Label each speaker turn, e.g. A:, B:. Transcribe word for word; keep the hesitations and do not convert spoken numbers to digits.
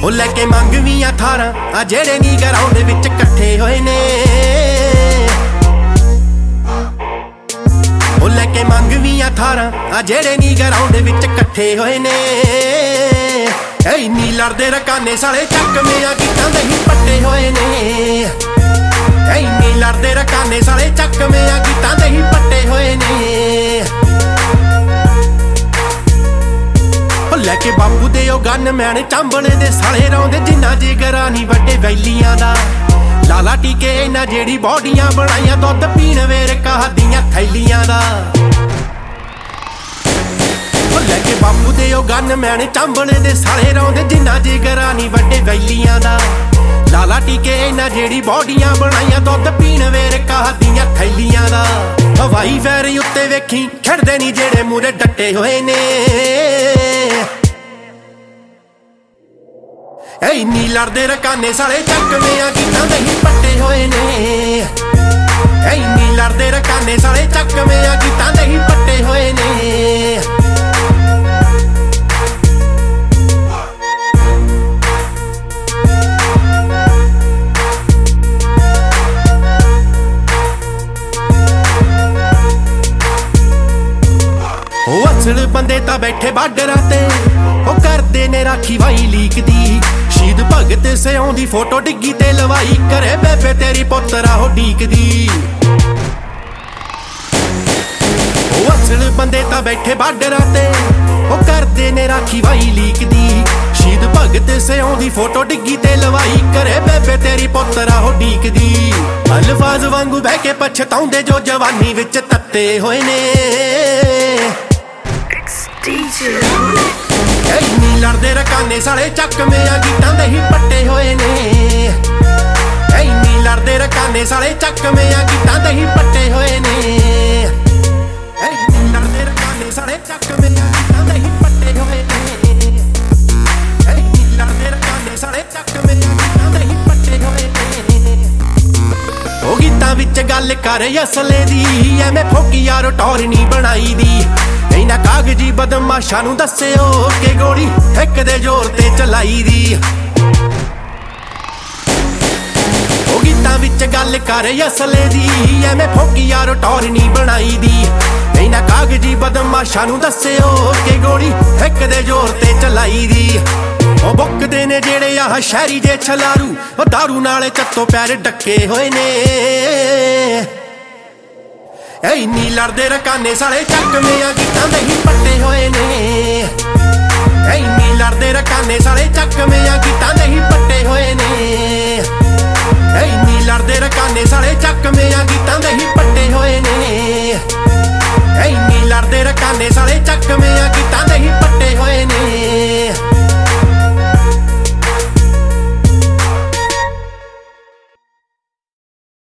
A: ਉਹ ਲੈ ਕੇ ਮੰਗਵੀਆਂ ਥਾਰਾਂ ਆ ਜਿਹੜੇ ਨੀ ਗਰਾਊਂਡ ਵਿੱਚ ਇਕੱਠੇ ਹੋਏ ਨੇ। ਉਹ ਲੈ ਕੇ ਮੰਗਵੀਆਂ ਥਾਰਾਂ ਆ ਜਿਹੜੇ ਨੀ ਗਰਾਊਂਡ ਵਿੱਚ ਇਕੱਠੇ ਹੋਏ ਨੇ। ਐ ਇੰਨੀ ਲੜਦੇ ਰਕਾਨੇ ਸਾਲੇ ਚੱਕਵਿਆਂ ਗੀਤਾਂ ਦੇ ਹੀ ਪੱਟੇ ਹੋਏ ਨੇ। ਐ ਇੰਨੀ ਲੜਦੇ ਰਕਾਨੇ ਸਾਲੇ ਚੱਕਵਿਆਂ ਗੀਤਾਂ ਦੇ ਹੀ ਪੱਟੇ ਹੋਏ ਨੇ। ਲੈ ਕੇ ਬਾਪੂ ਦੇ ਉਹ ਗਨ ਮੈਣ ਚਾਂਬਲੇ ਦੇ ਸਾਲੇ ਰੌਂਦੇ ਜਿੰਨਾ ਜਿਗਰਾ ਨੀ ਵੱਡੇ ਵੈਲੀਆਂ ਦਾ। ਲਾਲਾ ਟੀਕੇ ਇਹਨਾਂ ਜਿਹੜੀ ਬੋਡੀਆਂ ਬਣਾਈਆਂ ਦੁੱਧ ਪੀਣ ਵੇਰਕਾ ਦੀਆਂ ਥੈਲੀਆਂ ਦਾ। ਲੈ ਕੇ ਬਾਪੂ ਦੇ ਉਹ ਗਨ ਮੈਣ ਚਾਂਬਲੇ ਦੇ ਸਾਲੇ ਰੌਂਦੇ ਜਿੰਨਾ ਜਿਗਰਾ ਨੀ ਵੱਡੇ ਵੈਲੀਆਂ ਦਾ। ਲਾਲਾ ਟੀਕੇ ਇਹਨਾਂ ਜਿਹੜੀ ਬੋਡੀਆਂ ਬਣਾਈਆਂ ਦੁੱਧ ਪੀਣ ਵੇਰਕਾ ਦੀਆਂ ਥੈਲੀਆਂ ਦਾ। ਹਵਾਈ ਫੈਰ ਉੱਤੇ ਵੇਖੀ ਖੜਦੇ ਨੀ ਜਿਹੜੇ ਮੂਰੇ ਡੱਟੇ ਹੋਏ ਨੇ। ਐ ਇੰਨੀ ਲੜਦੇ ਰਕਾਨੇ ਸਾਲੇ ਚੱਕਵਿਆਂ ਗੀਤਾਂ ਦੇ ਹੀ ਪੱਟੇ ਹੋਏ ਨੇ। ਐ ਇੰਨੀ ਲੜਦੇ ਰਕਾਨੇ ਸਾਲੇ ਚੱਕਵਿਆਂ ਗੀਤਾਂ ਦੇ ਹੀ ਪੱਟੇ ਹੋਏ ਨੇ। ਉਹ ਅਸਲ ਬੰਦੇ ਤਾਂ ਬੈਠੇ ਬਾਰਡਰਾਂ ਤੇ ਉਹ ਕਰਦੇ ਨੇ ਰਾਖੀ ਵਾਈ ਲੀਕ ਦੀ। ਸ਼ਹੀਦ ਭਗਤ ਸਿਉਂ ਦੀ ਫੋਟੋ ਡਿੱਗੀ ਤੇ ਲਵਾਈ ਕਰੇ ਬੇਬੇ ਤੇਰੀ ਪੁੱਤਰਾ ਹੋ ਡੀਕਦੀ। ਉਹ ਅਸਲ ਬੰਦੇ ਤਾਂ ਬੈਠੇ ਬਾਰਡਰਾਂ ਤੇ ਉਹ ਕਰਦੇ ਨੇ ਰਾਖੀ ਵਾਈ ਲੀਕ ਦੀ। ਸ਼ਹੀਦ ਭਗਤ ਸਿਉਂ ਦੀ ਫੋਟੋ ਡਿੱਗੀ ਤੇ ਲਵਾਈ ਕਰੇ ਬੇਬੇ ਤੇਰੀ ਪੁੱਤਰਾ ਹੋ ਡੀਕਦੀ। ਅਲਫਾਜ਼ ਵਾਂਗੂ ਬਹਿ ਕੇ ਪਛਤਾਉਂਦੇ ਜੋ ਜਵਾਨੀ ਵਿੱਚ ਤੱਤੇ ਹੋਏ ਨੇ। ਐ ਇੰਨੀ ਲੜਦੇ ਰਕਾਨੇ ਸਾਲੇ ਚੱਕਵਿਆਂ ਗੀਤਾਂ ਦੇ ਹੀ ਪੱਟੇ ਹੋਏ ਨੇ। ਐ ਇੰਨੀ ਲੜਦੇ ਰਕਾਨੇ ਸਾਲੇ ਚੱਕਵਿਆਂ ਗੀਤਾਂ ਦੇ ਹੀ ਪੱਟੇ ਹੋਏ ਨੇ। ਐ ਇੰਨੀ ਲੜਦੇ ਰਕਾਨੇ ਸਾਲੇ ਚੱਕਵਿਆਂ ਗੀਤਾਂ ਦੇ ਹੀ ਪੱਟੇ ਹੋਏ ਨੇ। ਐ ਇੰਨੀ ਲੜਦੇ ਰਕਾਨੇ ਸਾਲੇ ਚੱਕਵਿਆਂ ਗੀਤਾਂ ਦੇ ਹੀ ਪੱਟੇ ਹੋਏ ਨੇ। ਉਹ ਗੀਤਾਂ ਵਿੱਚ ਗੱਲ ਕਰ ਅਸਲੇ ਦੀ ਐਵੇਂ ਫੋਕੀ ਯਾਰ ਟੌਰ ਨੀ ਬਣਾਈ ਦੀ। ਇਹਨਾਂ ਕਾਗਜੀ ਬਦਮਾਸ਼ਾਂ ਨੂੰ ਦੱਸਿਓ ਕਿ ਗੋਲੀ ਇੱਕ ਦੇ ਜ਼ੋਰ ਤੇ ਚਲਾਈ ਦੀ। ਉਹ ਗੀਤਾਂ ਵਿੱਚ ਗੱਲ ਕਰ ਅਸਲੇ ਦੀ ਐਵੇਂ ਫੋਕੀ ਯਾਰ ਟੌਰ ਨੀ ਬਣਾਈ ਦੀ। ਇਹਨਾਂ ਕਾਗਜੀ ਬਦਮਾਸ਼ਾਂ ਨੂੰ ਦੱਸਿਓ ਕਿ ਗੋਲੀ ਇੱਕ ਦੇ ਜ਼ੋਰ ਤੇ ਚਲਾਈ ਦੀ। ਉਹ ਬੁੱਕਦੇ ਨੇ ਜਿਹੜੇ ਆਹ ਸ਼ਹਿਰੀ ਜੇ ਛਲਾਰੂ ਉਹ ਦਾਰੂ ਨਾਲ ਚੱਤੋ ਪੈਰ ਡੱਕੇ ਹੋਏ ਨੇ। ਐ ਇੰਨੀ ਲੜਦੇ ਰਕਾਨੇ ਸਾਲੇ ਚੱਕਵਿਆਂ ਗੀਤਾਂ ਦੇ ਹੀ ਪੱਟੇ ਹੋਏ ਨੇ। ਐ ਇੰਨੀ ਲੜਦੇ ਰਕਾਨੇ ਸਾਲੇ ਚੱਕਵਿਆਂ ਗੀਤਾਂ ਦੇ ਹੀ ਪੱਟੇ ਹੋਏ ਨੇ। ਐ ਇੰਨੀ ਲੜਦੇ ਰਕਾਨੇ ਸਾਲੇ ਚੱਕਵਿਆਂ ਗੀਤਾਂ ਦੇ ਹੀ ਪੱਟੇ ਹੋਏ ਨੇ। ਐ ਇੰਨੀ ਲੜਦੇ ਰਕਾਨੇ ਸਾਲੇ ਚੱਕਵਿਆਂ